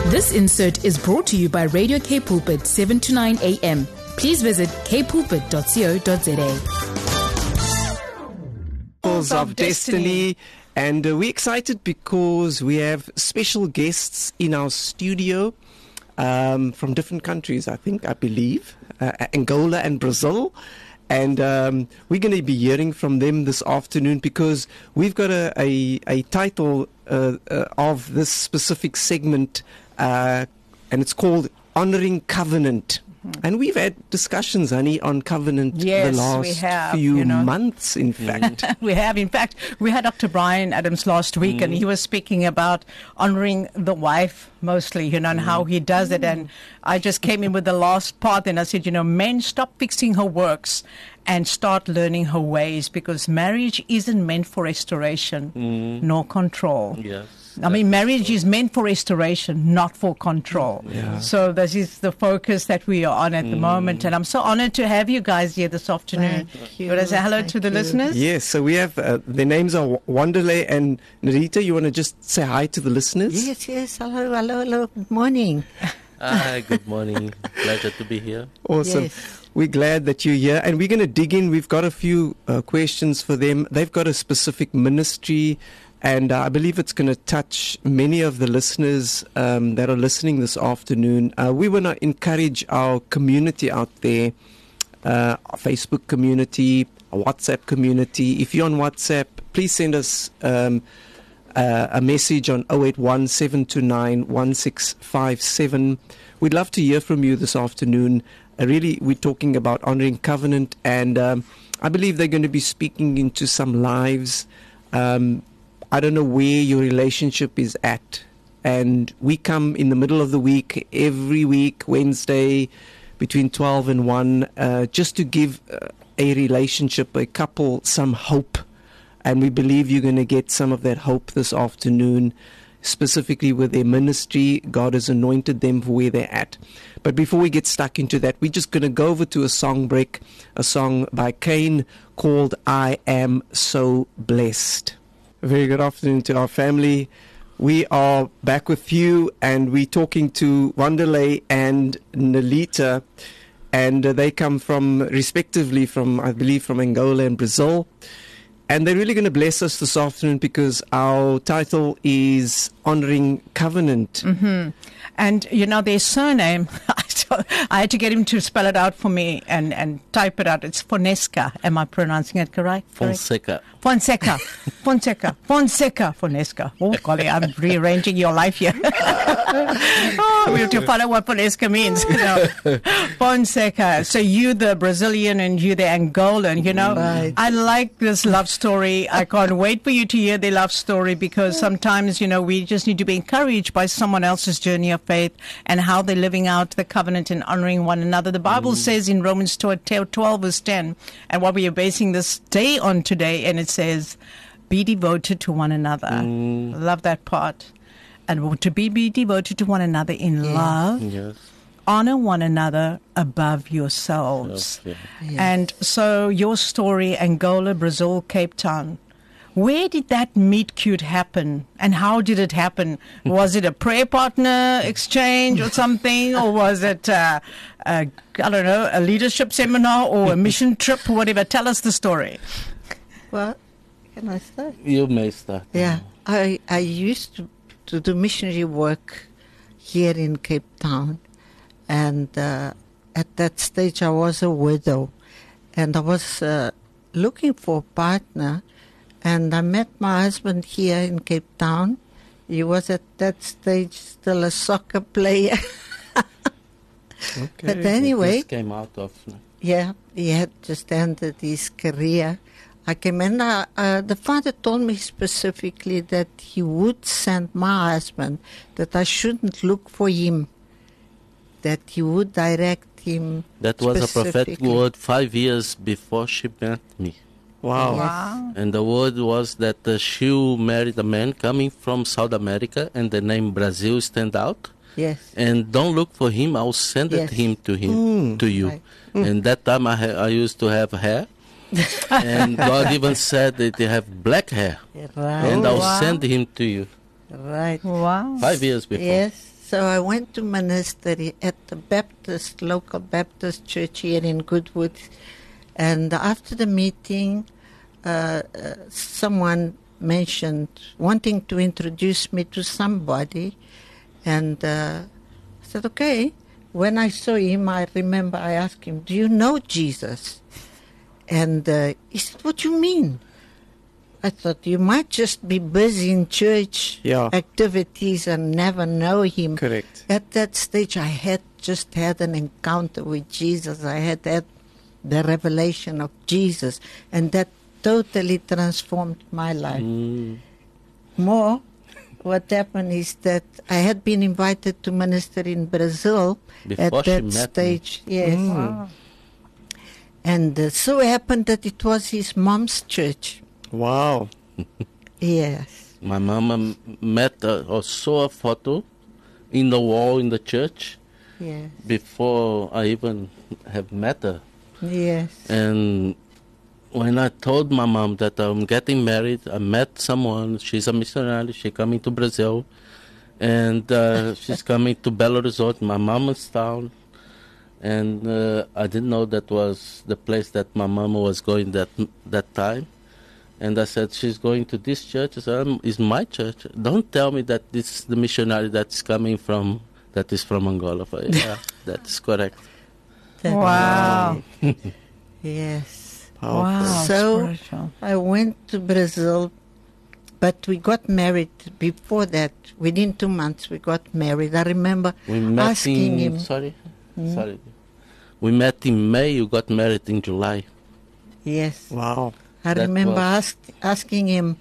This insert is brought to you by Radio K Pulpit 7 to 9 a.m. Please visit kpulpit.co.za. Of Destiny, and we're excited because we have special guests in our studio from different countries, I believe, Angola and Brazil. And we're going to be hearing from them this afternoon because we've got a title of this specific segment, and it's called Honoring Covenant. And we've had discussions, honey, on covenant the last few months, in fact. We have. In fact, we had Dr. Brian Adams last week, and he was speaking about honoring the wife mostly, and how he does it. And I just came in with the last part, and I said, men, stop fixing her works and start learning her ways, because marriage isn't meant for restoration nor control. Yes. I mean, marriage is meant for restoration, not for control. Yeah. So this is the focus that we are on at the moment. And I'm so honored to have you guys here this afternoon. Thank you. You want to say hello to the listeners? Yes, so we have, their names are Wanderlei and Narita. You want to just say hi to the listeners? Yes. Hello. Good morning. Hi, good morning. Pleasure to be here. Awesome. Yes. We're glad that you're here. And we're going to dig in. We've got a few questions for them. They've got a specific ministry, and I believe it's going to touch many of the listeners that are listening this afternoon. We want to encourage our community out there, our Facebook community, our WhatsApp community. If you're on WhatsApp, please send us a message on 081-729-1657. We'd love to hear from you this afternoon. Really, we're talking about honoring covenant, and I believe they're going to be speaking into some lives. I don't know where your relationship is at, and we come in the middle of the week, every week, Wednesday, between 12 and 1, just to give a relationship, a couple, some hope. And we believe you're going to get some of that hope this afternoon, specifically with their ministry. God has anointed them for where they're at. But before we get stuck into that, we're just going to go over to a song break, a song by Cain called I Am So Blessed. A very good afternoon to our family. We are back with you, and we're talking to Wanderlei and Narita, and they come from, respectively, from Angola and Brazil. And they're really going to bless us this afternoon because our title is Honoring Covenant. Mm-hmm. And, their surname, I had to get him to spell it out for me and type it out. It's Fonesca. Am I pronouncing it correct? Fonseca. Fonesca. Oh, golly, I'm rearranging your life here. We have to find out what Fonesca means. Fonseca. So you, the Brazilian, and you, the Angolan, Right. I like this love story. I can't wait for you to hear their love story, because sometimes, we just need to be encouraged by someone else's journey of faith and how they're living out the covenant and honoring one another. The Bible says in Romans 12 verse 10, and what we are basing this day on today, and it says, be devoted to one another. I love that part. And to be devoted to one another in love. Yes. Honor one another above yourselves. Okay. Yes. And so your story, Angola, Brazil, Cape Town, where did that meet cute happen, and how did it happen? Was it a prayer partner exchange or something, or was it, a leadership seminar or a mission trip or whatever? Tell us the story. Well, can I start? You may start. Yeah. I used to do missionary work here in Cape Town. And at that stage, I was a widow. And I was looking for a partner. And I met my husband here in Cape Town. He was at that stage still a soccer player. Okay. But anyway, Just came out of. yeah, he had just ended his career. I came in. The father told me specifically that he would send my husband, that I shouldn't look for him, that he would direct him. That was a prophetic specifically. word 5 years before she met me. Wow. Wow. And the word was that she married a man coming from South America, and the name Brazil stand out. Yes. And don't look for him, I'll send Yes. him to you. Right. And that time I used to have hair. And God even said that they have black hair. Right. And I'll wow. send him to you. Right. Wow. 5 years before. Yes. So I went to ministry at the local Baptist church here in Goodwood. And after the meeting, someone mentioned wanting to introduce me to somebody. And I said, okay. When I saw him, I remember I asked him, do you know Jesus? And he said, what do you mean? I thought, you might just be busy in church activities and never know him. Correct. At that stage, I had just had an encounter with Jesus. I had the revelation of Jesus, and that totally transformed my life. More, what happened is that I had been invited to minister in Brazil at that stage. Yes. Wow. And so happened that it was his mom's church. Wow. Yes. My mama met or saw a photo in the wall in the church Yes. before I even have met her. Yes. And when I told my mom that I'm getting married, I met someone. She's a missionary. She's coming to Brazil. And she's coming to Belo Horizonte, my mama's town. And I didn't know that was the place that my mama was going that time. And I said, she's going to this church. I said, it's my church. Don't tell me that this is the missionary that's coming from, that is from Angola. But yeah, that's correct. Wow. Yes. Wow. So spiritual. I went to Brazil, but we got married before that. Within 2 months, we got married. I remember We met asking him. Sorry. We met in May. You got married in July. Yes. Wow. I That remember was- asking him,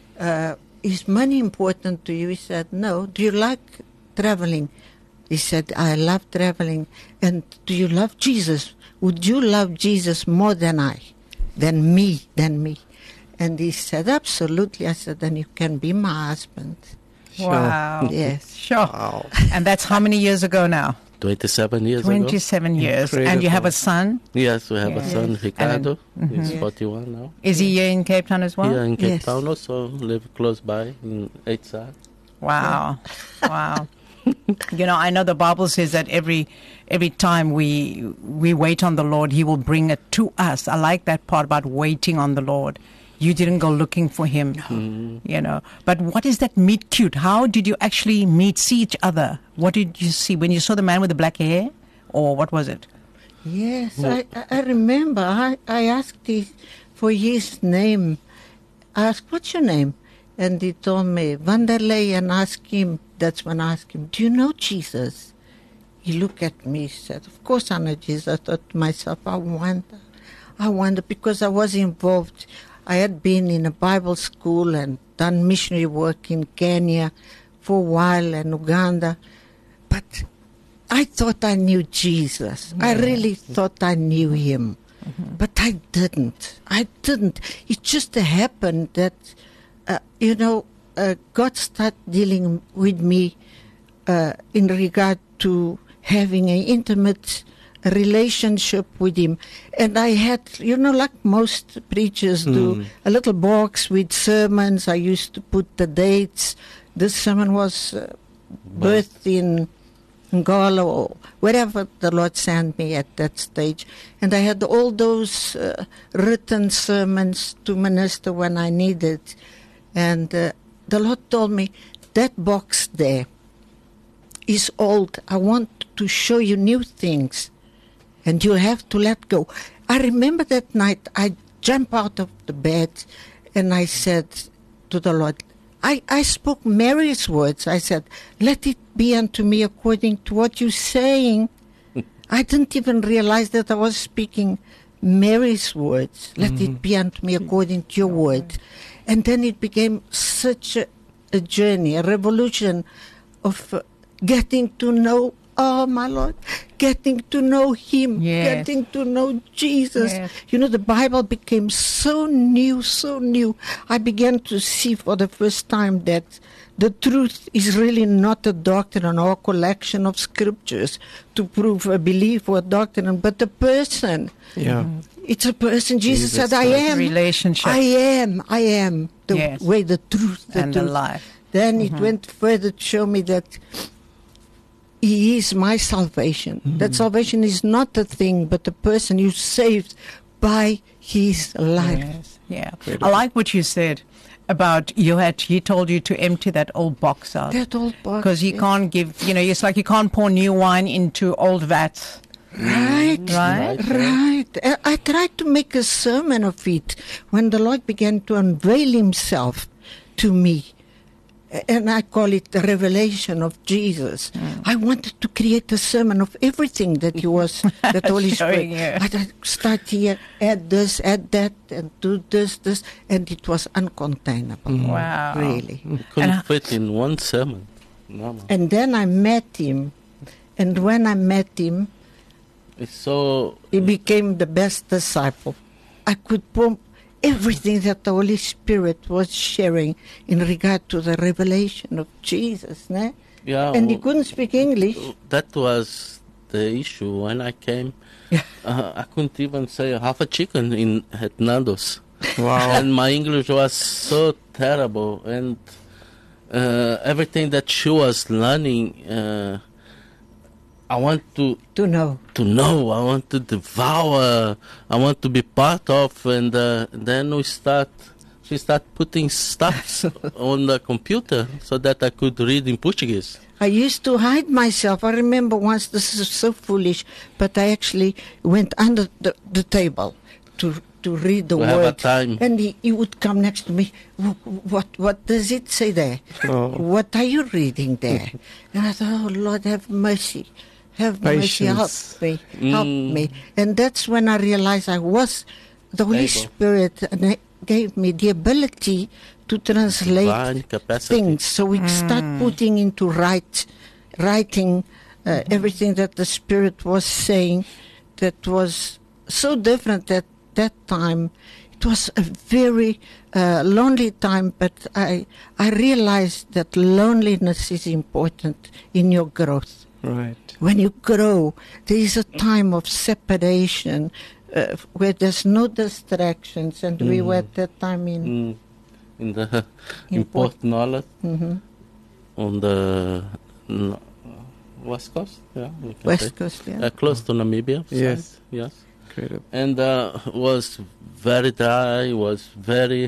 is money important to you? He said, no. Do you like traveling? He said, I love traveling. And do you love Jesus? Would you love Jesus more than me? And he said, absolutely. I said, then you can be my husband. Wow. Yes. Sure. Wow. And that's how many years ago now? 27 years ago. 27 years. And you have a son? Yes, we have a Yes. son, Ricardo. He's Yes. 41 now. Is he here in Cape Town as well? Here in Cape Yes. Town also, live close by in Eidsar. Wow. Wow. You know, I know the Bible says that every time we wait on the Lord, He will bring it to us. I like that part about waiting on the Lord. You didn't go looking for Him, you know. But what is that meet cute? How did you actually see each other? What did you see when you saw the man with the black hair? Or what was it? Yes, I remember. I asked for his name. I asked, what's your name? And he told me, Vanderlei, and asked him, that's when I asked him, do you know Jesus? He looked at me, he said, of course I know Jesus. I thought to myself, I wonder, because I was involved. I had been in a Bible school and done missionary work in Kenya for a while and Uganda. But I thought I knew Jesus. I really thought I knew Him. But I didn't. It just happened that, God started dealing with me in regard to having an intimate relationship with Him. And I had, like most preachers do, a little box with sermons. I used to put the dates. This sermon was birthed in Angola or wherever the Lord sent me at that stage. And I had all those written sermons to minister when I needed. And the Lord told me, that box there is old. I want to show you new things. And you have to let go. I remember that night I jumped out of the bed and I said to the Lord, I spoke Mary's words. I said, let it be unto me according to what you're saying. I didn't even realize that I was speaking Mary's words. Let it be unto me according to your word. And then it became such a journey, a revolution of getting to know, oh my Lord, getting to know Him, Yes. getting to know Jesus. Yes. The Bible became so new, so new. I began to see for the first time that the truth is really not a doctrine or a collection of scriptures to prove a belief or a doctrine, but a person. Yeah. It's a person. Jesus Jesus said, I Christ. am. Relationship. I am the Yes. way, the truth, And the life. Then it went further to show me that He is my salvation. That salvation is not a thing, but a person you saved by His life. Yes, yeah. I like what you said about he told you to empty that old box out. That old box. Because you can't give, it's like you can't pour new wine into old vats. Right. I tried to make a sermon of it when the Lord began to unveil Himself to me. And I call it the revelation of Jesus. I wanted to create a sermon of everything that He was, that Holy Spirit. I start here, add this, add that, and do this, and it was uncontainable. Wow. Really. Couldn't fit in one sermon. No. And then I met Him. And when I met Him, He became the best disciple. I could pour everything that the Holy Spirit was sharing in regard to the revelation of Jesus. Ne? Yeah, and he couldn't speak English. That was the issue when I came. I couldn't even say half a chicken at Nando's. Wow. And my English was so terrible. And everything that she was learning, I want to know. I want to devour. I want to be part of. And then she started putting stuff on the computer so that I could read in Portuguese. I used to hide myself. I remember once, this is so foolish, but I actually went under the table to read the word. And he would come next to me. What does it say there? Oh. What are you reading there? And I thought, oh, Lord, have mercy. Have mercy, help me. And that's when I realized the Holy Spirit gave me the ability to translate things. So we start putting into writing everything that the Spirit was saying that was so different at that time. It was a very lonely time, but I realized that loneliness is important in your growth. Right. When you grow, there is a time of separation where there's no distractions, and we were at that time in Port Nolloth, on the west coast, Coast, yeah. Close to Namibia. Yes. Incredible. And was very dry, was very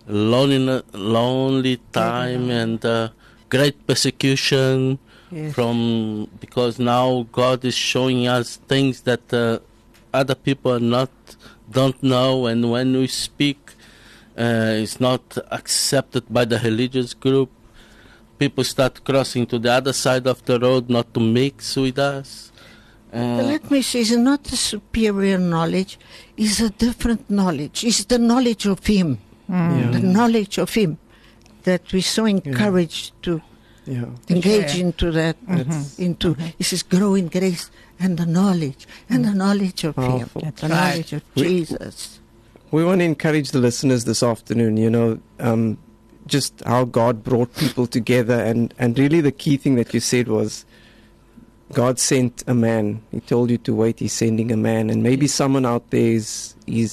lonely time, and great persecution. Yes. Because now God is showing us things that other people don't know, and when we speak, it's not accepted by the religious group. People start crossing to the other side of the road, not to mix with us. Let me say, it's not a superior knowledge; it's a different knowledge. It's the knowledge of Him, the knowledge of Him that we're so encouraged to. Engage into that, he says, grow in grace and the knowledge, of Him, the knowledge of Jesus. We want to encourage the listeners this afternoon, just how God brought people together, and really the key thing that you said was God sent a man. He told you to wait, He's sending a man, and maybe someone out there is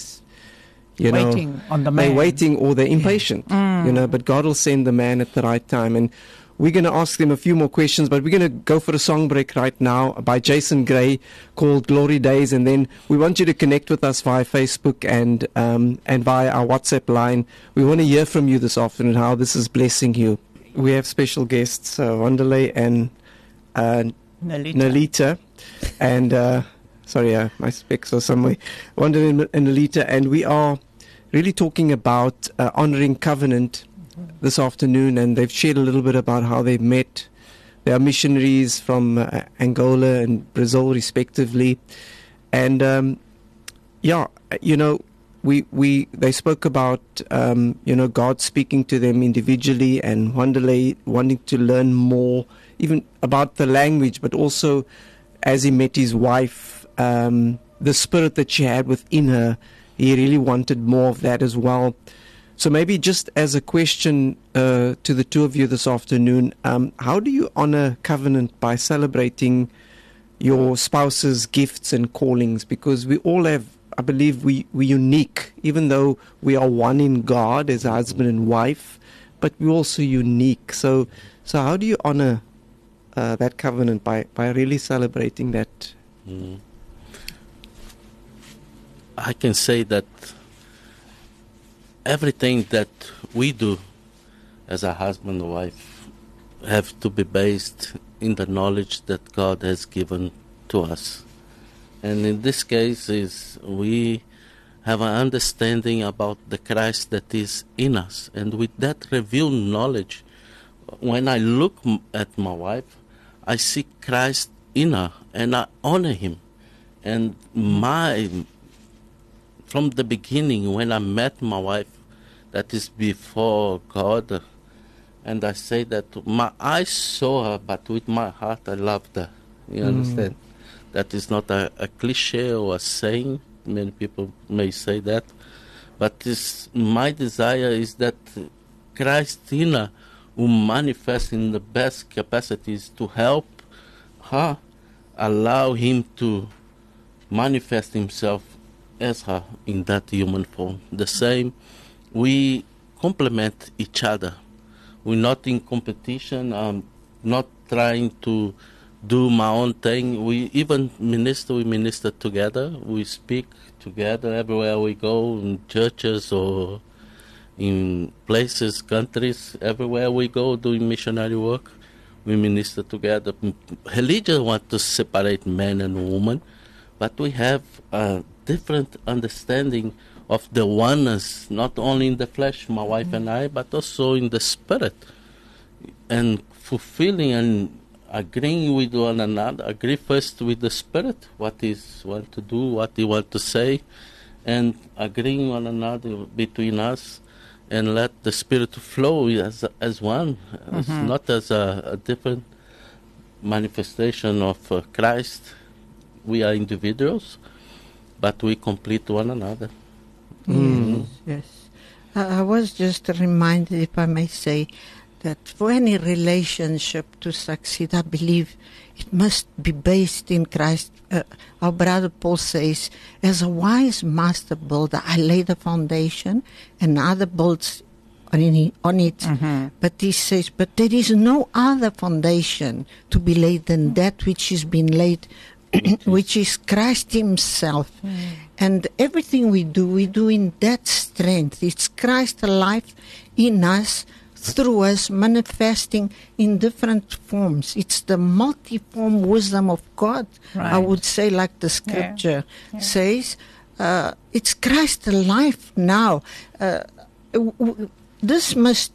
waiting on the man. They're waiting or they're impatient, but God will send the man at the right time. And we're going to ask them a few more questions, but we're going to go for a song break right now by Jason Gray called Glory Days, and then we want you to connect with us via Facebook and via our WhatsApp line. We want to hear from you this afternoon, how this is blessing you. We have special guests, Wanderlei and Nalita, and sorry, my specs are somewhere. Wanderlei and Nalita, and we are really talking about honoring covenant this afternoon, and they've shared a little bit about how they've met. They are missionaries from Angola and Brazil, respectively, and they spoke about God speaking to them individually, and Wanderlei wanting to learn more, even about the language, but also as he met his wife, the spirit that she had within her, he really wanted more of that as well. So maybe just as a question to the two of you this afternoon, how do you honor covenant by celebrating your spouse's gifts and callings? Because we all have, I believe we're unique, even though we are one in God as a husband and wife, but we're also unique. So how do you honor that covenant by really celebrating that. Mm. I can say that everything that we do as a husband and wife have to be based in the knowledge that God has given to us. And in this case is we have an understanding about the Christ that is in us. And with that revealed knowledge, when I look at my wife, I see Christ in her and I honor him. And from the beginning, when I met my wife, that is before God, and I say that my eyes saw her, but with my heart I loved her. You understand? That is not a cliche or a saying. Many people may say that. But my desire is that Christ in her will manifest in the best capacities to help her, allow him to manifest himself as her in that human form. The same, we complement each other. We're not in competition. I'm not trying to do my own thing. We even minister together. We speak together everywhere we go, in churches or in places, countries, everywhere we go doing missionary work. We minister together. Religion wants to separate man and woman, but we have a different understanding of the oneness, not only in the flesh, my wife and I, but also in the spirit. And fulfilling and agreeing with one another, agree first with the spirit, what he wants to do, what he wants to say, and agreeing one another between us, and let the spirit flow as one, not as a different manifestation of Christ. We are individuals, but we complete one another. Yes. I was just reminded, if I may say, that for any relationship to succeed, I believe it must be based in Christ. Our brother Paul says, as a wise master builder, I lay the foundation and other builds on it. But he says, but there is no other foundation to be laid than that which has been laid, which is Christ himself. And everything we do in that strength. It's Christ alive in us, through us, manifesting in different forms. It's the multiform wisdom of God, I would say, like the scripture says. It's Christ alive now. This must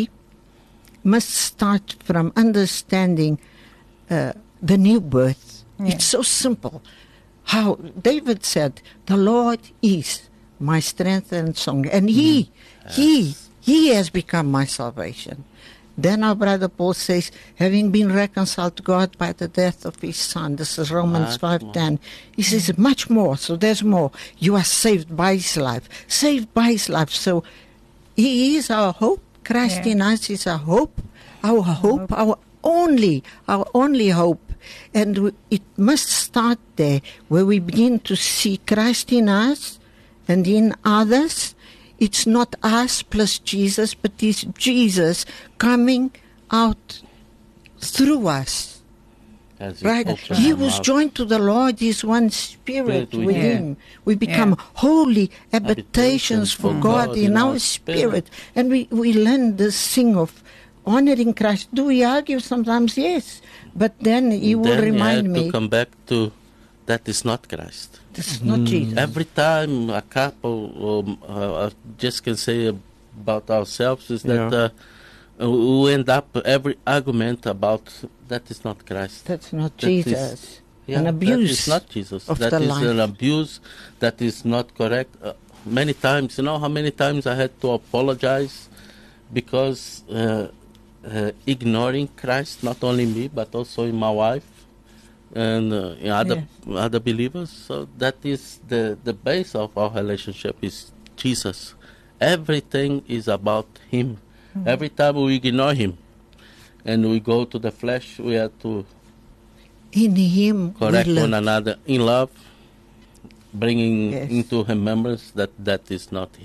start from understanding the new birth. It's so simple. How David said, the Lord is my strength and song, and He has become my salvation. Then our brother Paul says, having been reconciled to God by the death of his Son, this is Romans 5:10. He says, much more, so there's more. You are saved by his life. Saved by his life. So he is our hope. Christ in us is our hope. Our hope, our only hope. And it must start there, where we begin to see Christ in us and in others. It's not us plus Jesus, but it's Jesus coming out through us. Right? He was joined to the Lord, is one spirit within. We become holy habitations for God in our spirit. And we learn this thing of honoring Christ. Do we argue sometimes? Yes. But then he will remind me. To come back to that is not Christ. This is not Jesus. Every time a couple, just can say about ourselves, is that we end up every argument about that is not Christ. That's not Jesus. An abuse. That is not Jesus. That is an abuse. That is not correct. Many times, you know how many times I had to apologize because ignoring Christ, not only me, but also my wife and other believers. So that is the base of our relationship is Jesus. Everything is about Him. Every time we ignore Him and we go to the flesh, we have to in Him correct one another in love, bringing into remembrance that is not Him.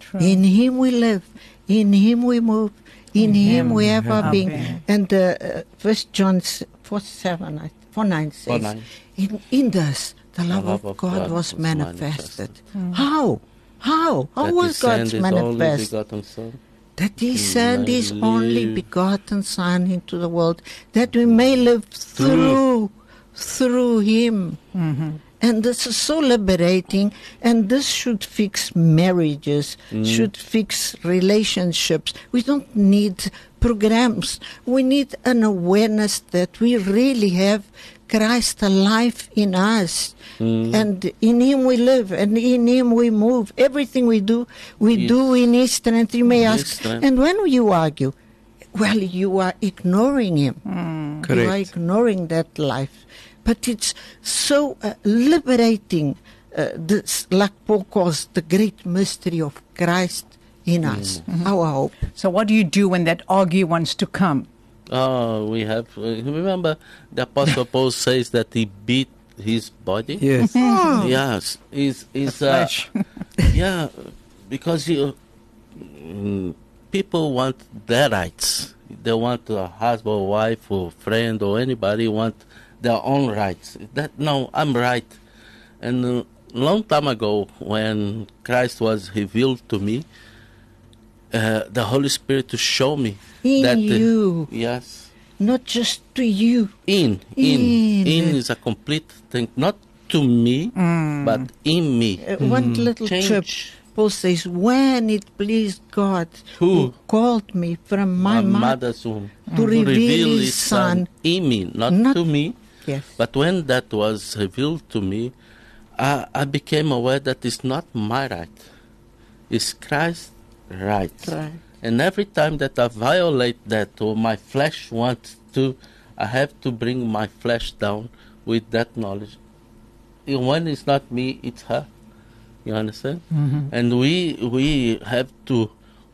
True. In Him we live. In Him we move. In Him we have our being. And 1 John 4:9 says, 4:9. In this the love of God was manifested. How? How That was He God sent His only manifest? begotten Son. That He sent His may only live begotten Son into the world, that we may live through Him. And this is so liberating, and this should fix marriages, should fix relationships. We don't need programs. We need an awareness that we really have Christ alive in us. And in Him we live, and in Him we move. Everything we do in His strength. You may His ask, strength. and when you argue, well, you are ignoring Him. You are Correct. ignoring that life. But it's so liberating, this, like Paul calls the great mystery of Christ in us, our hope. So what do you do when that argue wants to come? Oh, we have. Remember, the Apostle Paul says that he beat his body. Yes. Yes, is Flesh. yeah, because people want their rights. They want a husband, or wife, or friend, or anybody want their own rights. That no, I'm right. And a long time ago, when Christ was revealed to me, the Holy Spirit to show me In that you. Yes, Not just to you. in is a complete thing, not to me, but in me. One little Change. trip. Paul says, when it pleased God, Who called me from my mother's womb to reveal His Son. in me, not to me. Yes. But when that was revealed to me, I became aware that it's not my right. It's Christ's right. Right. And every time that I violate that, or my flesh wants to, I have to bring my flesh down with that knowledge. When it's not me, it's her. You understand? And we have to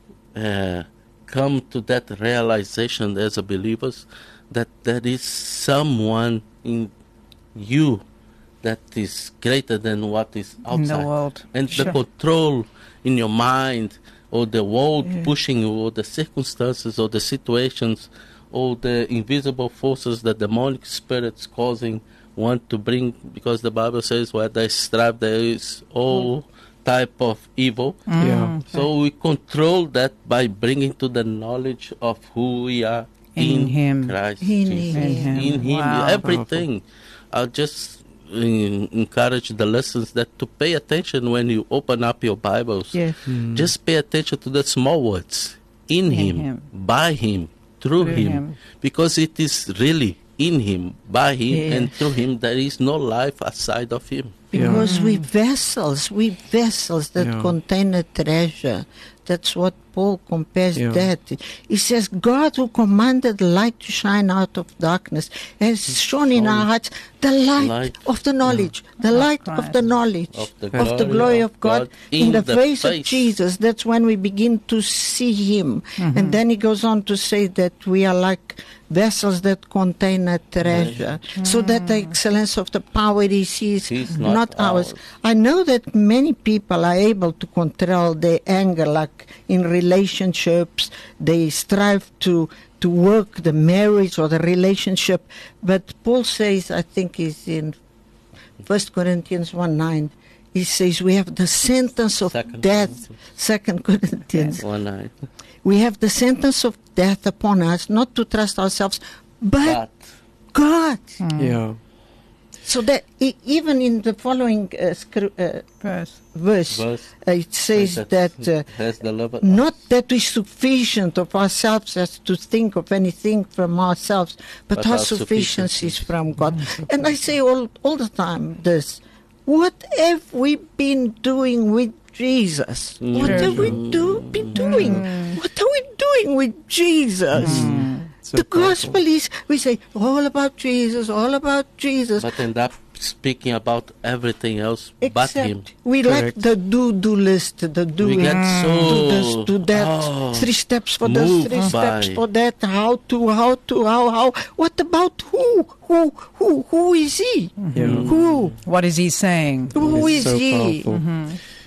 come to that realization as a believers that there is someone in you that is greater than what is outside. In the world. And Sure. the control in your mind, or the world pushing you, or the circumstances, or the situations, or the invisible forces, the demonic spirits causing want to bring, because the Bible says where there is strife, there is all type of evil. Yeah. So we control that by bringing to the knowledge of who we are In Him. Christ In Jesus. Him. In Him. Wow. Everything. I'll just encourage the listeners that to pay attention when you open up your Bibles. Yes. Just pay attention to the small words. In Him, Him. by Him, through Through Him. Him. Because it is really in Him, by Him, Yes. and through Him. There is no life outside of Him. Because we vessels that Yeah. contain a treasure. That's what Paul compares Yeah. that. He says, God who commanded light to shine out of darkness has shone in our hearts the light of the knowledge, the light of the knowledge Of the of the glory of God in the face of Jesus. That's when we begin to see Him. And then he goes on to say that we are like vessels that contain a treasure, so that the excellence of the power He sees He's not not ours. ours. I know that many people are able to control their anger, like in relationships, they strive to work the marriage or the relationship. But Paul says, I think is in 1 Corinthians 1:9, he says we have the sentence of death. 2 Corinthians. 1:9. We have the sentence of death upon us, not to trust ourselves, but God. Yeah. So that even in the following verse, it says that has delivered not that we're sufficient of ourselves as to think of anything from ourselves, but our sufficiency is from God. And I say all the time this, what have we been doing with Jesus? What have we been doing? What are we doing with Jesus? So the powerful. gospel is, we say, all about Jesus, all about Jesus. But end up speaking about everything else but Him. Except we like the do list, the doing. We get so do this, do that. 3 steps for this, 3 steps for that. How. What about who? Who is He? Yeah. Who? What is He saying? Who It's is so He? powerful.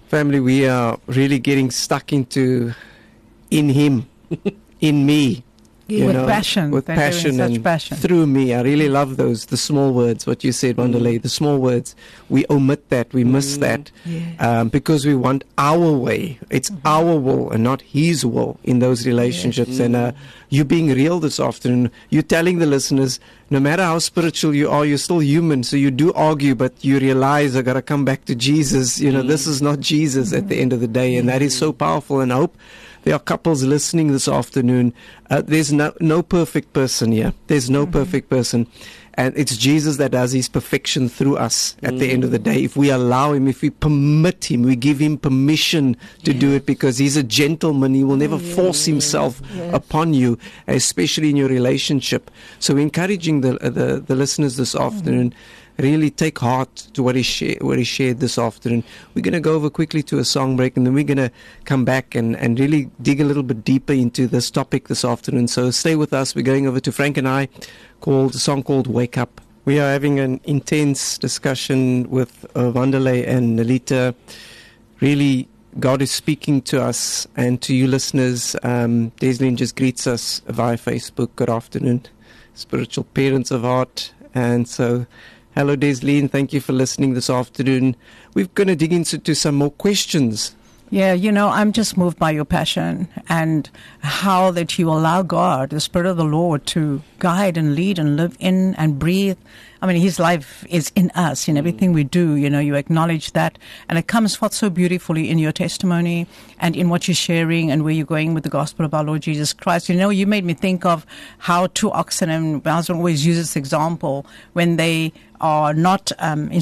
Family, we are really getting stuck into in Him, in me. With passion. With They're doing passion such and passion. through me. I really love those, the small words, what you said, Wanderlei, the small words. We omit that, we miss that, because we want our way. It's our will and not His will in those relationships. And you being real this afternoon, you're telling the listeners, no matter how spiritual you are, you're still human. So you do argue, but you realize I got to come back to Jesus. This is not Jesus at the end of the day. And that is so powerful. And I hope there are couples listening this afternoon. There's no perfect person here. There's no perfect person. And it's Jesus that does His perfection through us at the end of the day. If we allow Him, if we permit Him, we give Him permission to do it, because He's a gentleman. He will never force Himself upon you, especially in your relationship. So we're encouraging the listeners this afternoon, really take heart to what he shared this afternoon. We're going to go over quickly to a song break, and then we're going to come back and really dig a little bit deeper into this topic this afternoon. So stay with us. We're going over to Frank and I, a song called Wake Up. We are having an intense discussion with Wanderlei and Nelita. Really, God is speaking to us and to you listeners. Deslin just greets us via Facebook. Good afternoon, spiritual parents of heart. And so, hello, Deslin. Thank you for listening this afternoon. We're going to dig into some more questions. Yeah, I'm just moved by your passion and how that you allow God, the Spirit of the Lord, to guide and lead and live in and breathe. I mean, His life is in us, in everything we do. You acknowledge that. And it comes forth so beautifully in your testimony and in what you're sharing and where you're going with the gospel of our Lord Jesus Christ. You made me think of how two oxen, and my husband always uses this example, when they are not,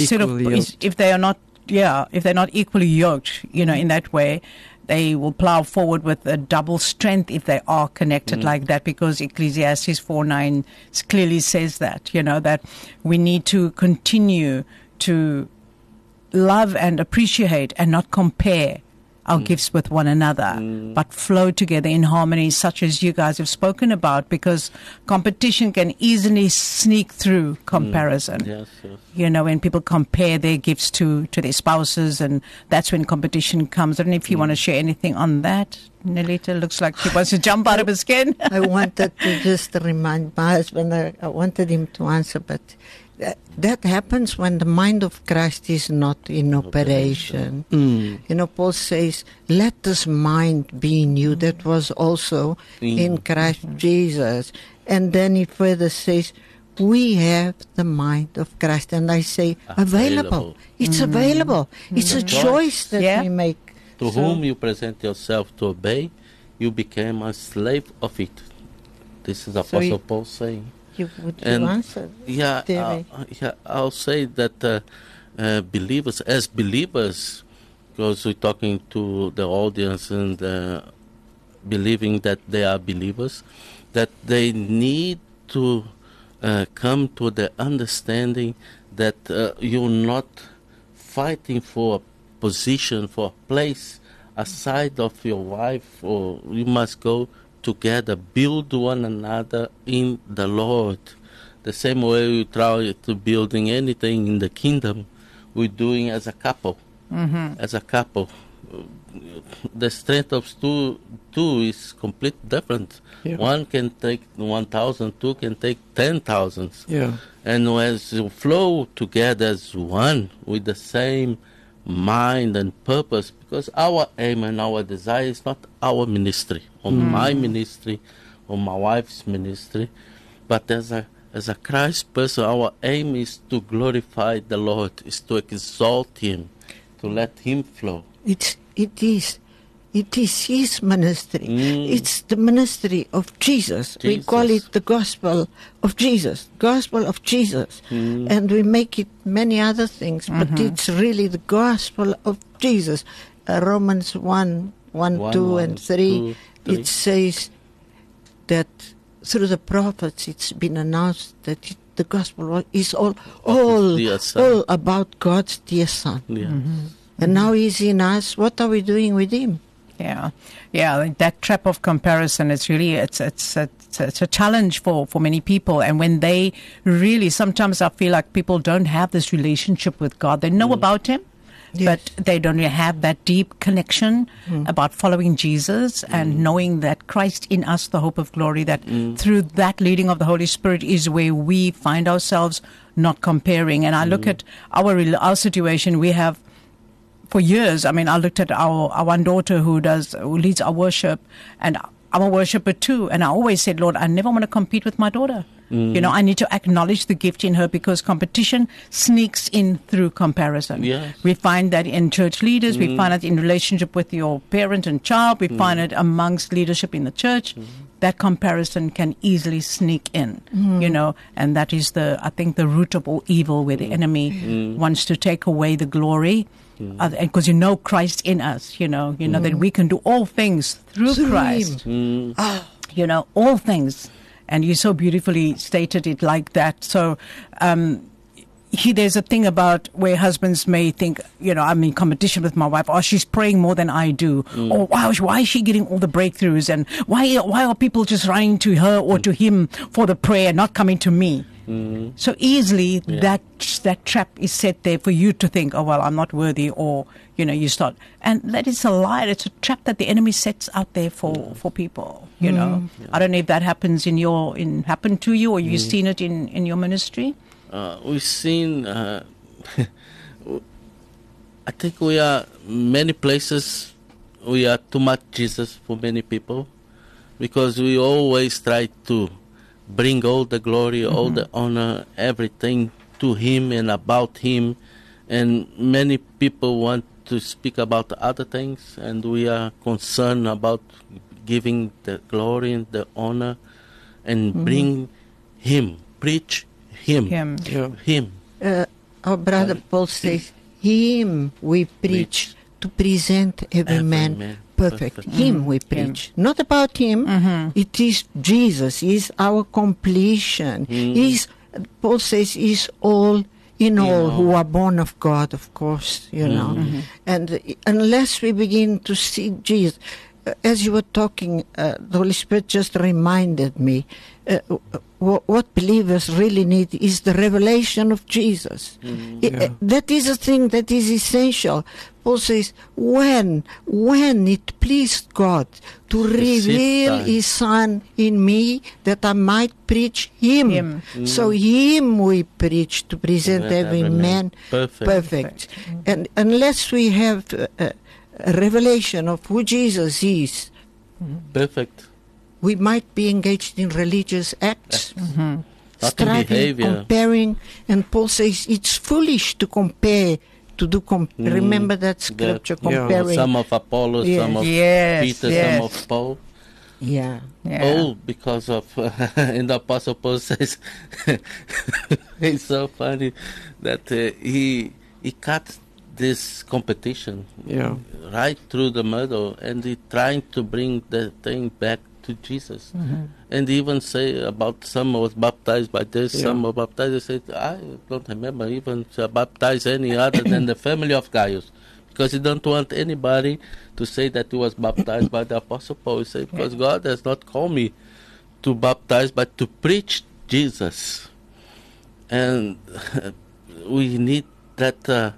if they're not equally yoked, in that way, they will plow forward with a double strength if they are connected like that, because Ecclesiastes 4:9 clearly says that, that we need to continue to love and appreciate and not compare our gifts with one another, but flow together in harmony, such as you guys have spoken about, because competition can easily sneak through comparison. Yes. When people compare their gifts to their spouses, and that's when competition comes. I don't know if you want to share anything on that. Nelita looks like she wants to jump out of her skin. I wanted to just remind my husband, I wanted him to answer, but that happens when the mind of Christ is not in operation. Paul says, let this mind be in you that was also in Christ Jesus. And then he further says, we have the mind of Christ. And I say, available. It's available. It's a choice that we make. To whom you present yourself to obey, you became a slave of it. This is Apostle Paul saying. Would you answer? I'll say that believers, because we're talking to the audience and believing that they are believers, that they need to come to the understanding that you're not fighting for a position, for a place aside of your wife, or you must go together, build one another in the Lord. The same way we try to building anything in the kingdom, we're doing as a couple. As a couple, the strength of two is completely different. One can take 1,000, two can take 10,000. And as you flow together as one with the same mind and purpose, because our aim and our desire is not our ministry or my ministry or my wife's ministry, but as a Christ person, our aim is to glorify the Lord, is to exalt Him, to let Him flow. It is His ministry. It's the ministry of Jesus. We call it the gospel of Jesus. And we make it many other things, but it's really the gospel of Jesus. Romans 1, 2, and 3, it says that through the prophets it's been announced that the gospel is all about God's dear Son. And now He's in us. What are we doing with Him? Yeah, that trap of comparison is really it's a challenge for many people. And when they really, sometimes I feel like people don't have this relationship with God. They know about Him, but they don't really have that deep connection about following Jesus and knowing that Christ in us, the hope of glory, that through that leading of the Holy Spirit is where we find ourselves not comparing. And I look at our situation. We have, for years, I mean, I looked at our one daughter who leads our worship, and I'm a worshiper too. And I always said, Lord, I never want to compete with my daughter. You know, I need to acknowledge the gift in her, because competition sneaks in through comparison. Yes. We find that in church leaders, we find it in relationship with your parent and child, we find it amongst leadership in the church. That comparison can easily sneak in, you know, and that is I think the root of all evil, where the enemy wants to take away the glory. Because you know Christ in us, you know that we can do all things through Christ. You know, all things. And you so beautifully stated it like that. So there's a thing about where husbands may think, you know, I'm in competition with my wife, or she's praying more than I do, or why is she getting all the breakthroughs, and why are people just running to her or to him for the prayer, not coming to me? So easily that trap is set there for you to think, oh, well, I'm not worthy, or, you know, you start. And that is a lie. It's a trap that the enemy sets out there for people, you know. I don't know if that happens happened to you, or you've seen it in your ministry. We've seen, I think we are, many places, we are too much Jesus for many people, because we always try to bring all the glory, all the honor, everything to Him and about Him. And many people want to speak about other things, and we are concerned about giving the glory and the honor and bring Him, preach Him. Him. Our brother Paul says, Him we preach to present every man perfect. Him we preach. Not about him. It is Jesus. He is our completion. Paul says, He's all in all who are born of God, of course, you know. And unless we begin to see Jesus, as you were talking, the Holy Spirit just reminded me, what believers really need is the revelation of Jesus. That is a thing that is essential. Paul says, when it pleased God to reveal His Son in me, that I might preach Him. So Him we preach to present every man perfect. And unless we have a revelation of who Jesus is, perfect, we might be engaged in religious acts, striving, comparing, and Paul says it's foolish to compare, remember that scripture, comparing. Some of Apollos, some of Peter, some of Paul. All because of, and the Apostle Paul says, it's so funny that he cut this competition right through the middle, and he trying to bring the thing back to Jesus. And even say about some was baptized by this, some were baptized. They said, I don't remember even to baptize any other than the family of Gaius, because he don't want anybody to say that he was baptized by the Apostle Paul. He said, because God has not called me to baptize, but to preach Jesus. And we need that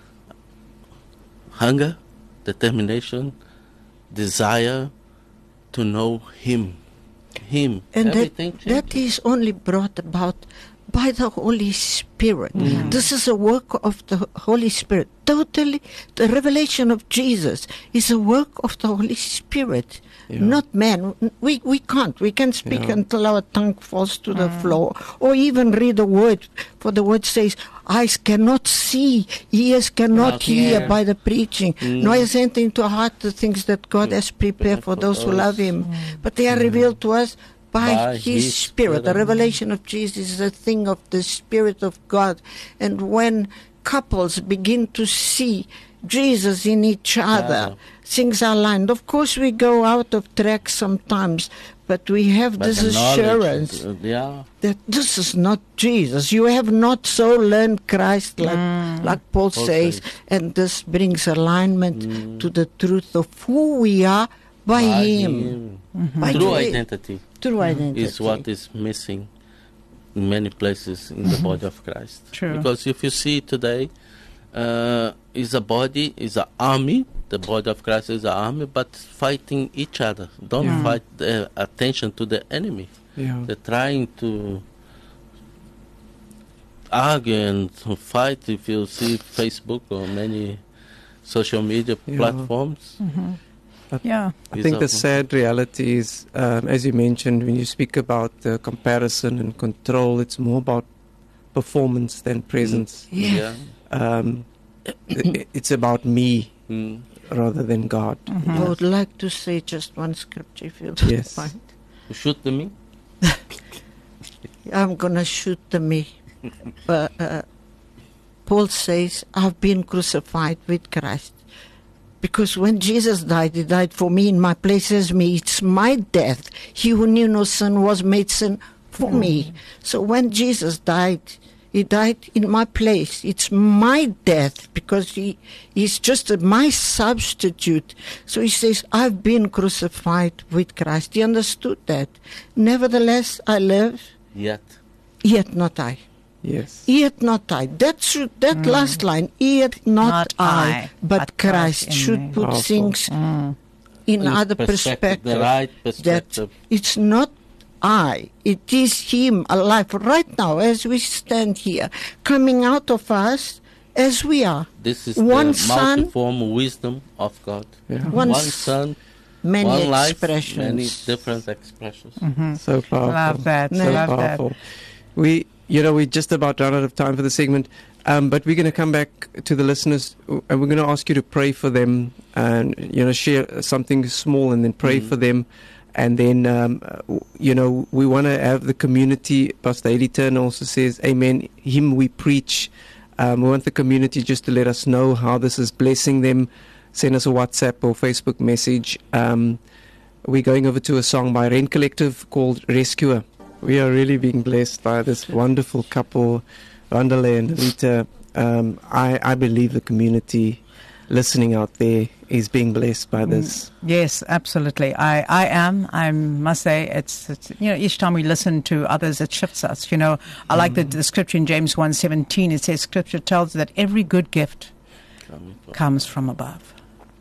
hunger, determination, desire to know Him. And that is only brought about by the Holy Spirit. This is a work of the Holy Spirit. Totally, the revelation of Jesus is a work of the Holy Spirit, not man. We can't. We can speak until our tongue falls to the floor, or even read a word, for the word says, eyes cannot see, ears cannot hear by the preaching, nor has entered into our heart the things that God has prepared for those who love Him. But they are revealed to us by His Spirit. The revelation of Jesus is a thing of the Spirit of God. And when couples begin to see Jesus in each other, things are aligned. Of course, we go out of track sometimes, but we have this assurance that this is not Jesus. You have not so learned Christ, like Paul says, and this brings alignment to the truth of who we are by Him. True identity. True identity is what is missing in many places in the body of Christ. True. Because if you see today, is a body, is an army. The body of Christ is an army, but fighting each other. Don't fight attention to the enemy. Yeah. They're trying to argue and to fight. If you see Facebook or many social media platforms. Yeah. I think the sad reality is, as you mentioned, when you speak about the comparison and control, it's more about performance than presence. Yeah. It's about me Mm. rather than God. I would like to say just one scripture, if you don't Yes. mind. You shoot me? I'm going to shoot me. But Paul says, I've been crucified with Christ. Because when Jesus died, he died for me in my place as me. It's my death. He who knew no sin was made sin for me. So when Jesus died, he died in my place. It's my death because he's just my substitute. So he says, I've been crucified with Christ. He understood that. Nevertheless, I live, Yet. yet not I. Yes. Yet not I. That last line, yet not I, but Christ in should me. put Powerful. things in other perspective. The right That perspective. it's not I, it is Him alive right now as we stand here, coming out of us as we are. This is One the son, multiform wisdom of God. Yeah. One One s- son, many one life, expressions. many different expressions. So powerful. Love that. So Love powerful. We just about run out of time for the segment, but we're going to come back to the listeners, and we're going to ask you to pray for them, and share something small, and then pray for them, and then we want to have the community. Pastor Eddie Turner also says, "Amen." Him we preach. We want the community just to let us know how this is blessing them. Send us a WhatsApp or Facebook message. We're going over to a song by Rain Collective called Rescuer. We are really being blessed by this wonderful couple, Vandale and Rita. I believe the community listening out there is being blessed by this. Yes, absolutely. I am. I must say, it's each time we listen to others, it shifts us. I like the scripture in James 1:17. It says, Scripture tells that every good gift comes from above.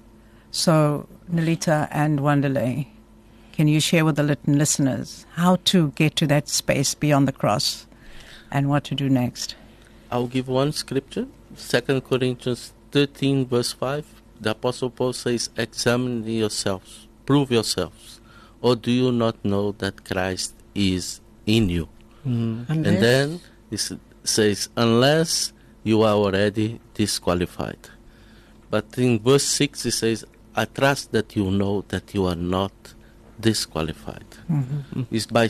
So, Nalita and Wandale, can you share with the listeners how to get to that space beyond the cross and what to do next? I'll give one scripture, 2 Corinthians 13, verse 5. The Apostle Paul says, examine yourselves, prove yourselves, or do you not know that Christ is in you? And then it says, unless you are already disqualified. But in verse 6 it says, I trust that you know that you are not disqualified. It's by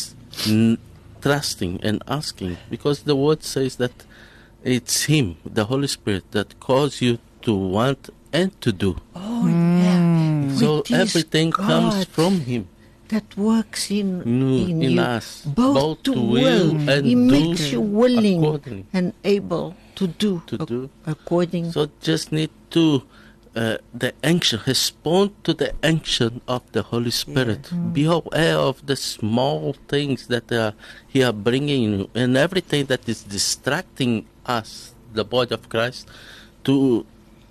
trusting and asking, because the word says that it's Him, the Holy Spirit, that calls you to want and to do. Oh, yeah. So It is everything comes God from Him. that works in In you, us, both to will. and He do makes you willing accordingly. and able to do, according. So just need to the action, respond to the action of the Holy Spirit. Be aware of the small things that He are bringing you, and everything that is distracting us, the body of Christ, to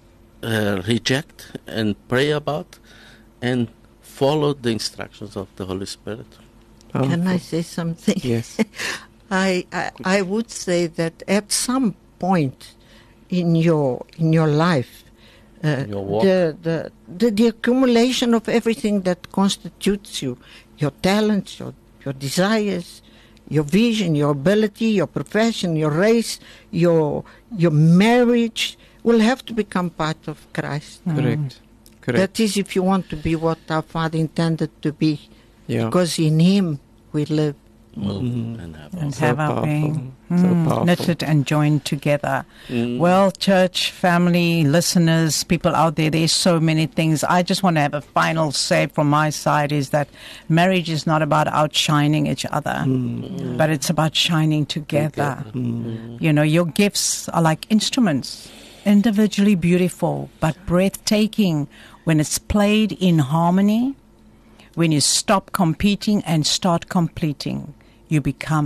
reject and pray about, and follow the instructions of the Holy Spirit. Can I say something? Yes. I would say that at some point in your life, Your walk. the accumulation of everything that constitutes you, your talents, your desires, your vision, your ability, your profession, your race, your marriage, will have to become part of Christ. Correct. That is, if you want to be what our Father intended to be, Yeah. because in Him we live. Move and have And So have our powerful. being So powerful. knitted and joined together. Well, church, family, listeners, people out there, there's so many things. I just want to have a final say from my side is that marriage is not about outshining each other, but it's about shining together. Your gifts are like instruments, individually beautiful, but breathtaking when it's played in harmony. When you stop competing and start completing, you become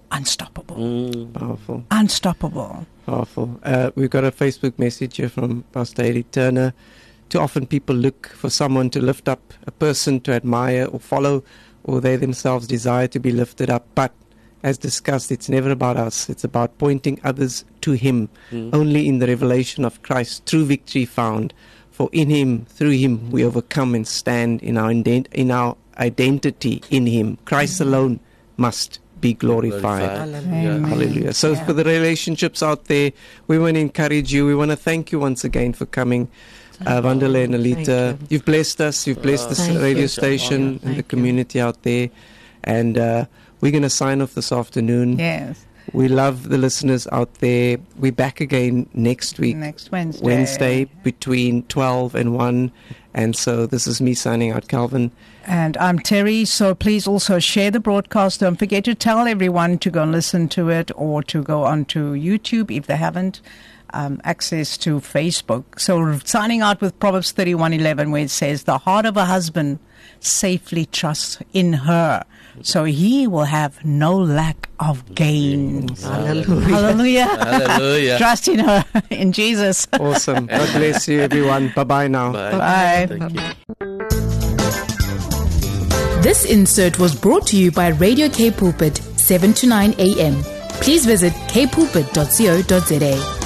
unstoppable. Powerful. Unstoppable. Powerful. We've got a Facebook message here from Pastor Eddie Turner. Too often people look for someone to lift up, a person to admire or follow, or they themselves desire to be lifted up. But as discussed, it's never about us. It's about pointing others to Him. Only in the revelation of Christ, true victory found. For in Him, through Him, we overcome and stand in our identity in Him. Christ alone must be glorified. Amen. Hallelujah. So for the relationships out there, we want to encourage you. We want to thank you once again for coming. Vandele and Alita, you've blessed us. You've blessed this Thank radio you. station and the you. community out there. And we're going to sign off this afternoon. Yes. We love the listeners out there. We're back again next week. Next Wednesday. Wednesday between 12 and 1. And so this is me signing out, Calvin. And I'm Terry, so please also share the broadcast. Don't forget to tell everyone to go and listen to it, or to go onto YouTube if they haven't access to Facebook. So signing out with Proverbs 31:11, where it says, the heart of a husband safely trusts in her, so he will have no lack of gain. Hallelujah. Hallelujah. Hallelujah. Trust in her, in Jesus. Awesome. God bless you, everyone. Bye-bye now. Bye. Thank you. This insert was brought to you by Radio K Pulpit, 7 to 9 a.m. Please visit kpulpit.co.za.